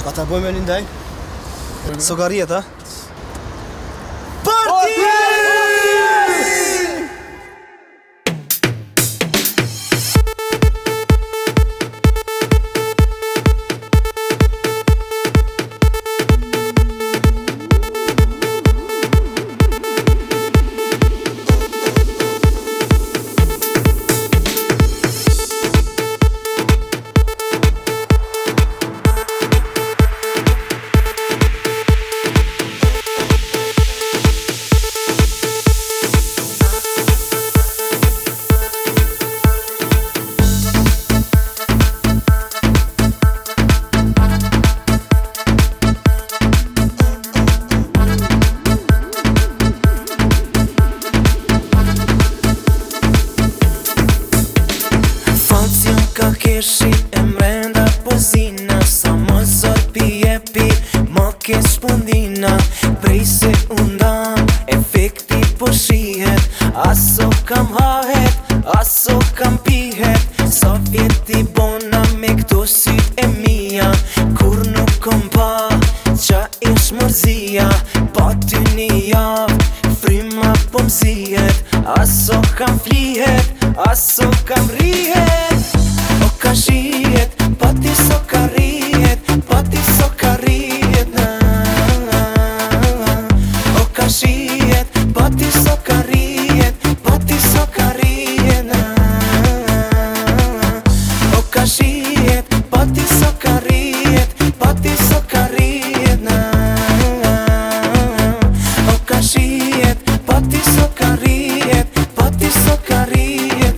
Ka ta bëjmë një ndaj. Sogariet, ha? Parti! Ka keshi e mrenda pozina, sa më zot pi ma ke shpundina. Prej se undam, efekti po shihet, aso kam hahet, aso kam pihet. Sa vjeti bona me këto syt e mija, kur nuk kom pa, qa ish mërzia. Pa ty një javë, fryma po mzihet, aso kam flihet, aso kam rihet. O ka shihet, pa ti so ka rihet, pa ti so ka rihet, O ka shihet, pa ti so ka rihet, pa ti so ka rihet, O ka shihet, pa ti so ka rihet, pa ti so ka rihet, O ka shihet, pa ti so ka rihet, pa ti so ka rihet,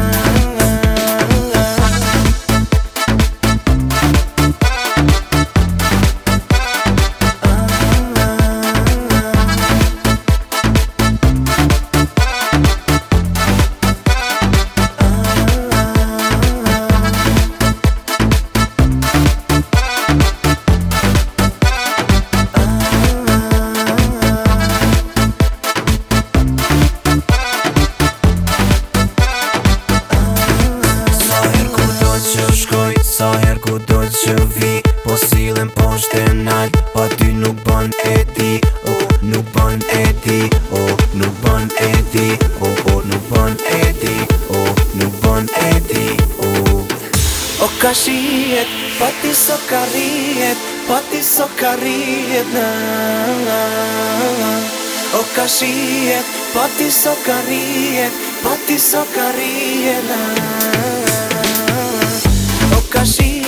Sa her ku do që vi, po sillen poshtë e nal, pa ty nuk ban e di, nuk ban e di, nuk ban e di, nuk ban e di, nuk ban e di, O ka shihet, pa ti so ka rihet, pa ti so ka rihet, O ka shihet, pa ti so ka rihet, pa ti so ka rihet, O ka shihet.